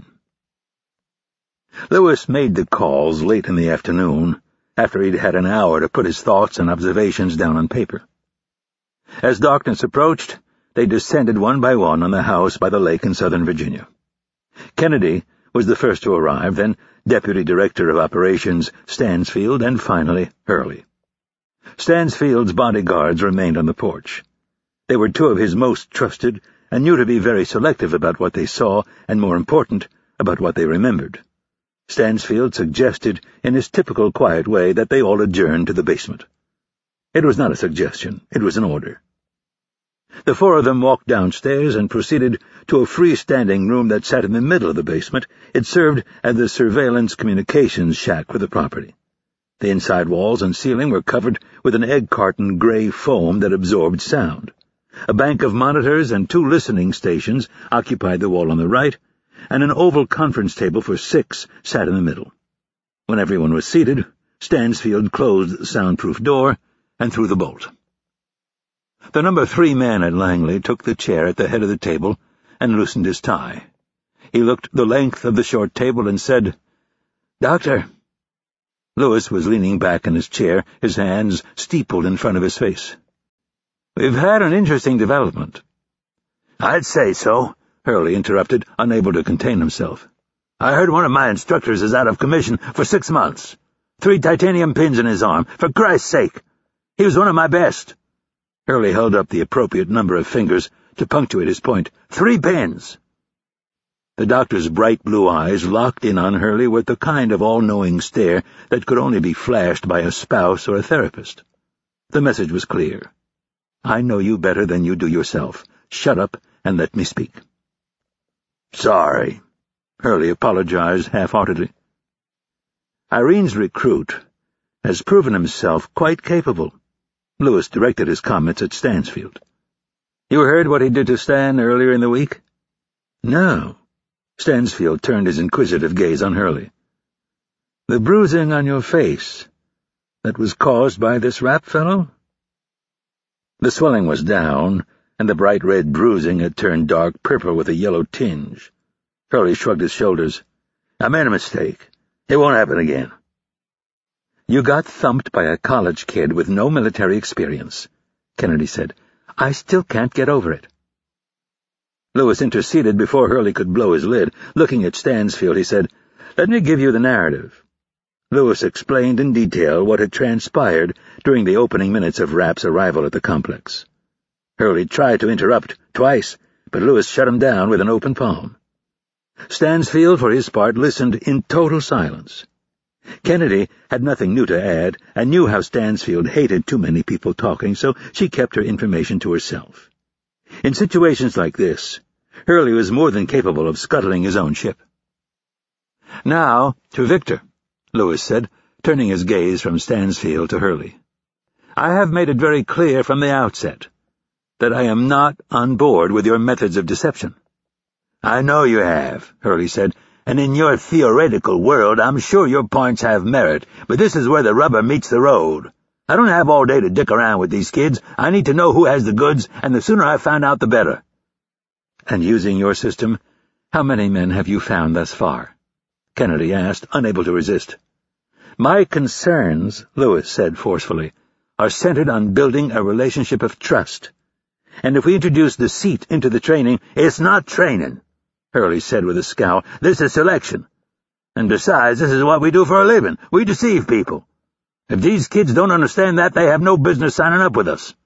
Lewis made the calls late in the afternoon, after he'd had an hour to put his thoughts and observations down on paper. As darkness approached, they descended one by one on the house by the lake in southern Virginia. Kennedy was the first to arrive, then Deputy Director of Operations Stansfield, and finally Hurley. Stansfield's bodyguards remained on the porch. They were two of his most trusted and knew to be very selective about what they saw, and more important, about what they remembered. Stansfield suggested in his typical quiet way that they all adjourn to the basement. It was not a suggestion, it was an order. The four of them walked downstairs and proceeded to a freestanding room that sat in the middle of the basement. It served as the surveillance communications shack for the property. The inside walls and ceiling were covered with an egg carton gray foam that absorbed sound. A bank of monitors and two listening stations occupied the wall on the right, and an oval conference table for six sat in the middle. When everyone was seated, Stansfield closed the soundproof door and threw the bolt. The number three man at Langley took the chair at the head of the table and loosened his tie. He looked the length of the short table and said, "Doctor." Lewis was leaning back in his chair, his hands steepled in front of his face. "We've had an interesting development." "I'd say so," Hurley interrupted, unable to contain himself. "I heard one of my instructors is out of commission for six months. Three titanium pins in his arm, for Christ's sake. He was one of my best." Hurley held up the appropriate number of fingers to punctuate his point. Three pins! The doctor's bright blue eyes locked in on Hurley with the kind of all-knowing stare that could only be flashed by a spouse or a therapist. The message was clear. "I know you better than you do yourself. Shut up and let me speak." "Sorry," Hurley apologized half-heartedly. Irene's recruit has proven himself quite capable. Lewis directed his comments at Stansfield. "You heard what he did to Stan earlier in the week?" "No." Stansfield turned his inquisitive gaze on Hurley. "The bruising on your face, that was caused by this rap fellow?" The swelling was down, and the bright red bruising had turned dark purple with a yellow tinge. Hurley shrugged his shoulders. "I made a mistake. It won't happen again." "You got thumped by a college kid with no military experience," Kennedy said. "I still can't get over it." Lewis interceded before Hurley could blow his lid. Looking at Stansfield, he said, "Let me give you the narrative." Lewis explained in detail what had transpired during the opening minutes of Rapp's arrival at the complex. Hurley tried to interrupt twice, but Lewis shut him down with an open palm. Stansfield, for his part, listened in total silence. Kennedy had nothing new to add, and knew how Stansfield hated too many people talking, so she kept her information to herself. In situations like this, Hurley was more than capable of scuttling his own ship. "Now, to Victor," Lewis said, turning his gaze from Stansfield to Hurley. "I have made it very clear from the outset that I am not on board with your methods of deception." "I know you have," Hurley said, "and in your theoretical world I'm sure your points have merit, but this is where the rubber meets the road. I don't have all day to dick around with these kids. I need to know who has the goods, and the sooner I find out the better." "And using your system, how many men have you found thus far?" Kennedy asked, unable to resist. "My concerns," Lewis said forcefully, "are centered on building a relationship of trust. And if we introduce deceit into the training—" "It's not training," Hurley said with a scowl. "This is selection. And besides, this is what we do for a living. We deceive people. If these kids don't understand that, they have no business signing up with us."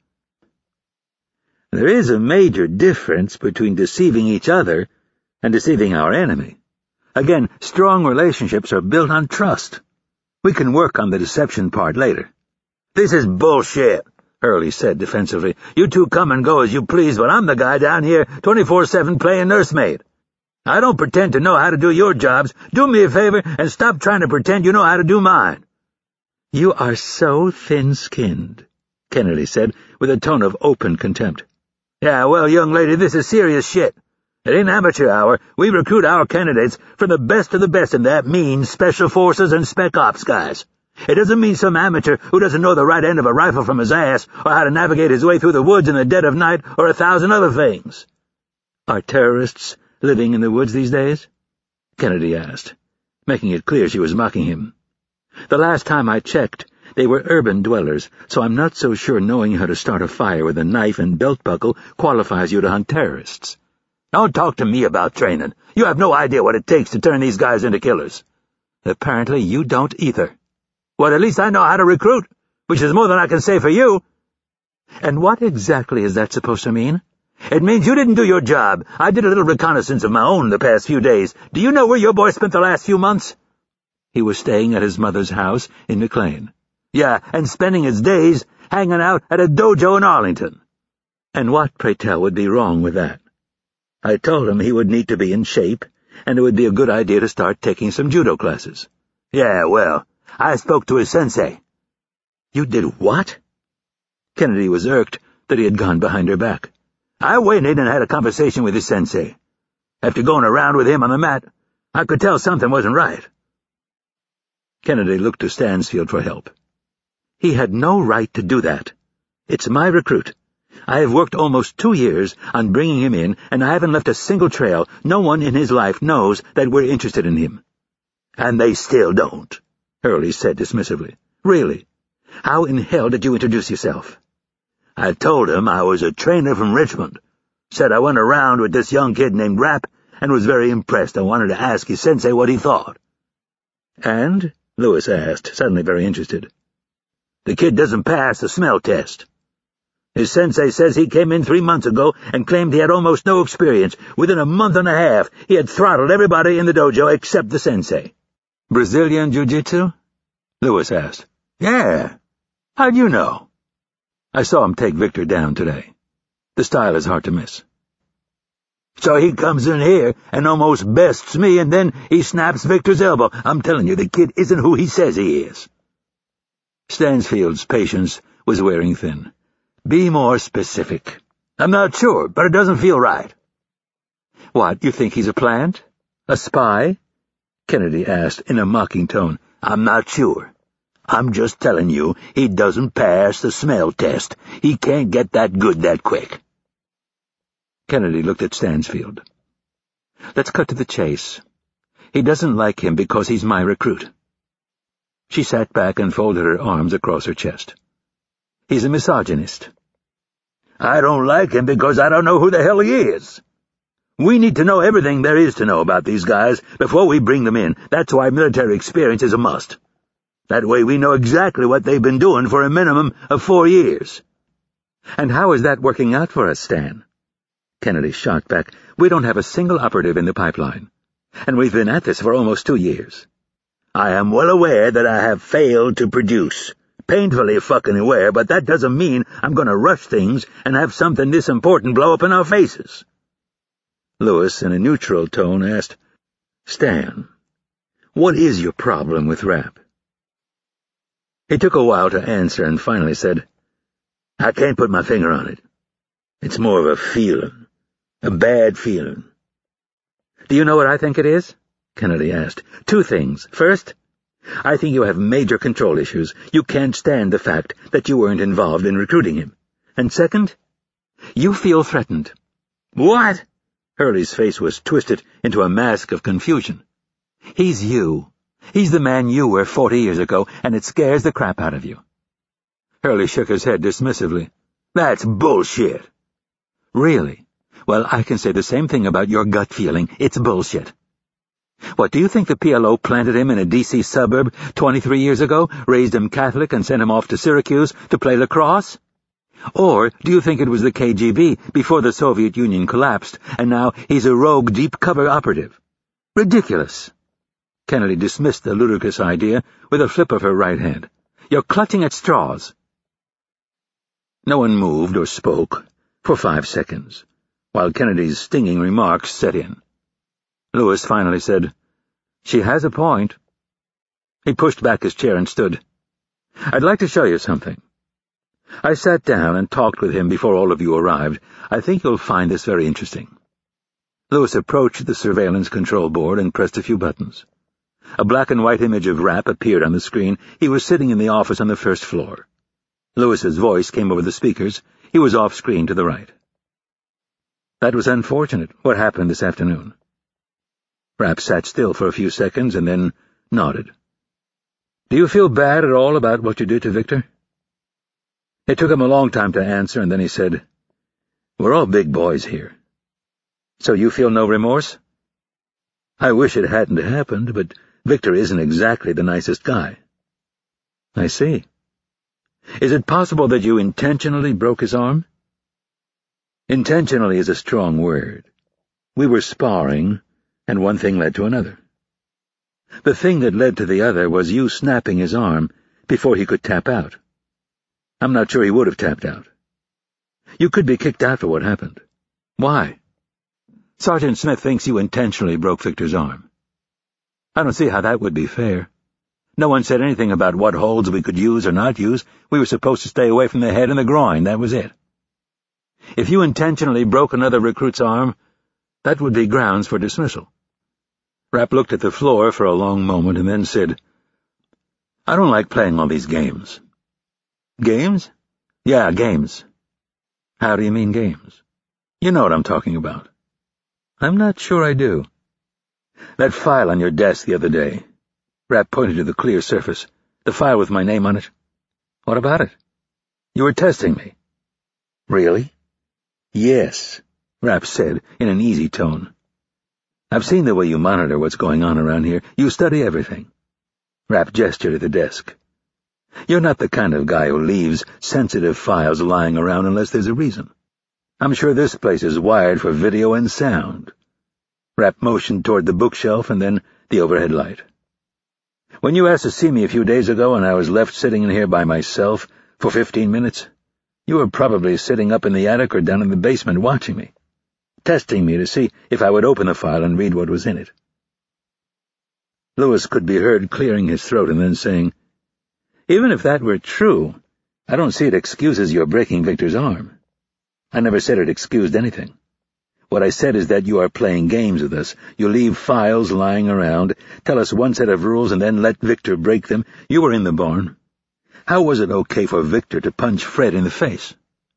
"There is a major difference between deceiving each other and deceiving our enemy. Again, strong relationships are built on trust. We can work on the deception part later." "This is bullshit," Hurley said defensively. "You two come and go as you please, but I'm the guy down here twenty-four seven playing nursemaid. I don't pretend to know how to do your jobs. Do me a favor and stop trying to pretend you know how to do mine." "You are so thin-skinned," Kennedy said, with a tone of open contempt. "Yeah, well, young lady, this is serious shit. It ain't amateur hour. We recruit our candidates from the best of the best, and that means Special Forces and Spec Ops guys. It doesn't mean some amateur who doesn't know the right end of a rifle from his ass, or how to navigate his way through the woods in the dead of night, or a thousand other things." "Are terrorists living in the woods these days?" Kennedy asked, making it clear she was mocking him. "The last time I checked, they were urban dwellers, so I'm not so sure knowing how to start a fire with a knife and belt buckle qualifies you to hunt terrorists." "Don't talk to me about training. You have no idea what it takes to turn these guys into killers." "Apparently you don't either." "Well, at least I know how to recruit, which is more than I can say for you." "And what exactly is that supposed to mean?" It means you didn't do your job. I did a little reconnaissance of my own the past few days. Do you know where your boy spent the last few months? He was staying at his mother's house in McLean. Yeah, and spending his days hanging out at a dojo in Arlington. And what, pray tell, would be wrong with that? I told him he would need to be in shape, and it would be a good idea to start taking some judo classes. Yeah, well, I spoke to his sensei. You did what? Kennedy was irked that he had gone behind her back. I went in and had a conversation with his sensei. After going around with him on the mat, I could tell something wasn't right. Kennedy looked to Stansfield for help. He had no right to do that. It's my recruit. I have worked almost two years on bringing him in, and I haven't left a single trail. No one in his life knows that we're interested in him. And they still don't, Hurley said dismissively. Really? How in hell did you introduce yourself? I told him I was a trainer from Richmond. Said I went around with this young kid named Rapp and was very impressed. I wanted to ask his sensei what he thought. And? Lewis asked, suddenly very interested. The kid doesn't pass the smell test. His sensei says he came in three months ago and claimed he had almost no experience. Within a month and a half, he had throttled everybody in the dojo except the sensei. Brazilian jiu-jitsu? Lewis asked. Yeah. How'd you know? I saw him take Victor down today. The style is hard to miss. So he comes in here and almost bests me, and then he snaps Victor's elbow. I'm telling you, the kid isn't who he says he is. Stansfield's patience was wearing thin. Be more specific. I'm not sure, but it doesn't feel right. What, you think he's a plant? A spy? Kennedy asked in a mocking tone. I'm not sure. I'm just telling you, he doesn't pass the smell test. He can't get that good that quick. Kennedy looked at Stansfield. Let's cut to the chase. He doesn't like him because he's my recruit. She sat back and folded her arms across her chest. He's a misogynist. I don't like him because I don't know who the hell he is. We need to know everything there is to know about these guys before we bring them in. That's why military experience is a must. That way we know exactly what they've been doing for a minimum of four years. And how is that working out for us, Stan? Kennedy shot back. We don't have a single operative in the pipeline. And we've been at this for almost two years. I am well aware that I have failed to produce. Painfully fucking aware, but that doesn't mean I'm going to rush things and have something this important blow up in our faces. Lewis, in a neutral tone, asked, Stan, what is your problem with Rapp? He took a while to answer and finally said, I can't put my finger on it. It's more of a feeling, a bad feeling. Do you know what I think it is? Kennedy asked. Two things. First, I think you have major control issues. You can't stand the fact that you weren't involved in recruiting him. And second, you feel threatened. What? Hurley's face was twisted into a mask of confusion. He's you. He's the man you were forty years ago, and it scares the crap out of you. Hurley shook his head dismissively. That's bullshit. Really? Well, I can say the same thing about your gut feeling. It's bullshit. What, do you think the P L O planted him in a D C suburb twenty-three years ago, raised him Catholic, and sent him off to Syracuse to play lacrosse? Or do you think it was the K G B before the Soviet Union collapsed, and now he's a rogue deep-cover operative? Ridiculous. Kennedy dismissed the ludicrous idea with a flip of her right hand. You're clutching at straws. No one moved or spoke for five seconds, while Kennedy's stinging remarks set in. Lewis finally said, She has a point. He pushed back his chair and stood. I'd like to show you something. I sat down and talked with him before all of you arrived. I think you'll find this very interesting. Lewis approached the surveillance control board and pressed a few buttons. A black and white image of Rapp appeared on the screen. He was sitting in the office on the first floor. Lewis's voice came over the speakers. He was off-screen to the right. That was unfortunate. What happened this afternoon? Rapp sat still for a few seconds and then nodded. Do you feel bad at all about what you did to Victor? It took him a long time to answer, and then he said, We're all big boys here. So you feel no remorse? I wish it hadn't happened, but Victor isn't exactly the nicest guy. I see. Is it possible that you intentionally broke his arm? Intentionally is a strong word. We were sparring, and one thing led to another. The thing that led to the other was you snapping his arm before he could tap out. I'm not sure he would have tapped out. You could be kicked out for what happened. Why? Sergeant Smith thinks you intentionally broke Victor's arm. I don't see how that would be fair. No one said anything about what holds we could use or not use. We were supposed to stay away from the head and the groin, that was it. If you intentionally broke another recruit's arm, that would be grounds for dismissal. Rapp looked at the floor for a long moment and then said, I don't like playing all these games. Games? Yeah, games. How do you mean games? You know what I'm talking about. I'm not sure I do. That file on your desk the other day. Rapp pointed to the clear surface. The file with my name on it. What about it? You were testing me. Really? Yes, Rapp said in an easy tone. I've seen the way you monitor what's going on around here. You study everything. Rapp gestured at the desk. You're not the kind of guy who leaves sensitive files lying around unless there's a reason. I'm sure this place is wired for video and sound. Rapp motioned toward the bookshelf and then the overhead light. When you asked to see me a few days ago and I was left sitting in here by myself for fifteen minutes, you were probably sitting up in the attic or down in the basement watching me, testing me to see if I would open the file and read what was in it. Lewis could be heard clearing his throat and then saying, Even if that were true, I don't see it excuses your breaking Victor's arm. I never said it excused anything. What I said is that you are playing games with us. You leave files lying around, tell us one set of rules, and then let Victor break them. You were in the barn. How was it okay for Victor to punch Fred in the face?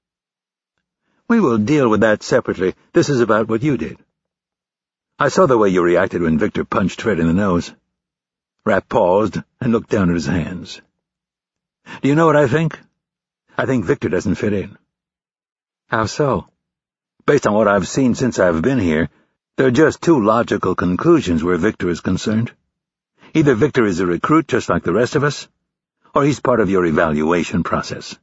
We will deal with that separately. This is about what you did. I saw the way you reacted when Victor punched Fred in the nose. Rapp paused and looked down at his hands. Do you know what I think? I think Victor doesn't fit in. How so? Based on what I've seen since I've been here, there are just two logical conclusions where Victor is concerned. Either Victor is a recruit just like the rest of us, or he's part of your evaluation process.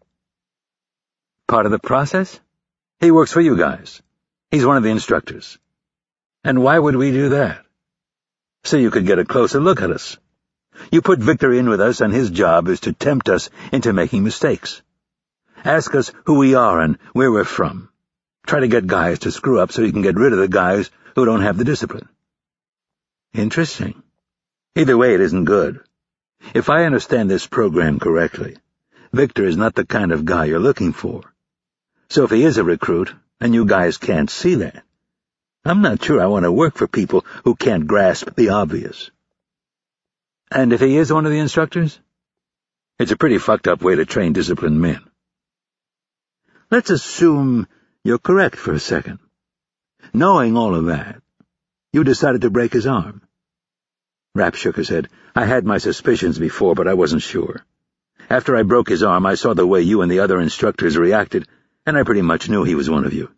Part of the process? He works for you guys. He's one of the instructors. And why would we do that? So you could get a closer look at us. You put Victor in with us, and his job is to tempt us into making mistakes. Ask us who we are and where we're from. Try to get guys to screw up so you can get rid of the guys who don't have the discipline. Interesting. Either way, it isn't good. If I understand this program correctly, Victor is not the kind of guy you're looking for. So if he is a recruit, and you guys can't see that, I'm not sure I want to work for people who can't grasp the obvious. And if he is one of the instructors? It's a pretty fucked up way to train disciplined men. Let's assume you're correct for a second. Knowing all of that, you decided to break his arm. Rapp shook his head. I had my suspicions before, but I wasn't sure. After I broke his arm, I saw the way you and the other instructors reacted, and I pretty much knew he was one of you.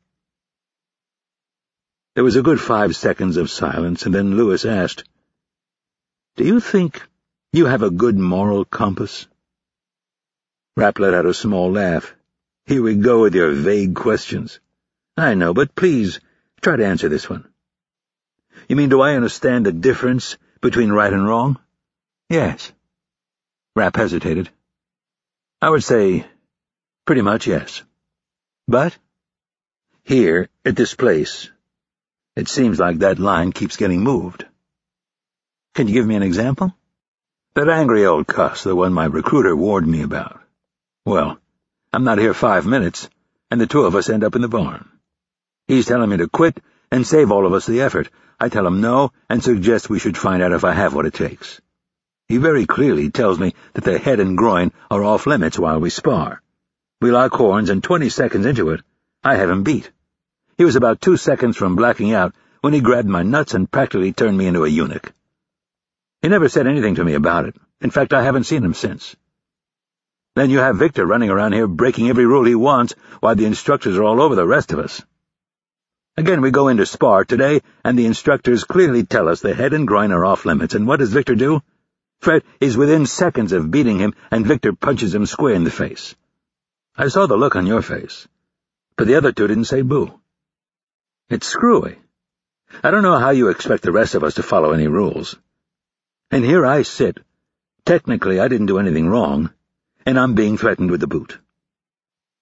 There was a good five seconds of silence, and then Lewis asked, Do you think you have a good moral compass? Rapp let out a small laugh. Here we go with your vague questions. I know, but please, try to answer this one. You mean, do I understand the difference between right and wrong? Yes. Rapp hesitated. I would say, pretty much yes. But here, at this place, it seems like that line keeps getting moved. Can you give me an example? That angry old cuss, the one my recruiter warned me about. Well, I'm not here five minutes, and the two of us end up in the barn. He's telling me to quit and save all of us the effort. I tell him no and suggest we should find out if I have what it takes. He very clearly tells me that the head and groin are off limits while we spar. We lock horns, and twenty seconds into it, I have him beat. He was about two seconds from blacking out when he grabbed my nuts and practically turned me into a eunuch. He never said anything to me about it. In fact, I haven't seen him since. Then you have Victor running around here breaking every rule he wants while the instructors are all over the rest of us. Again, we go into spar today, and the instructors clearly tell us the head and groin are off limits, and what does Victor do? Fred is within seconds of beating him, and Victor punches him square in the face. I saw the look on your face. but the other two didn't say boo. It's screwy. I don't know how you expect the rest of us to follow any rules. And here I sit. Technically, I didn't do anything wrong, and I'm being threatened with the boot.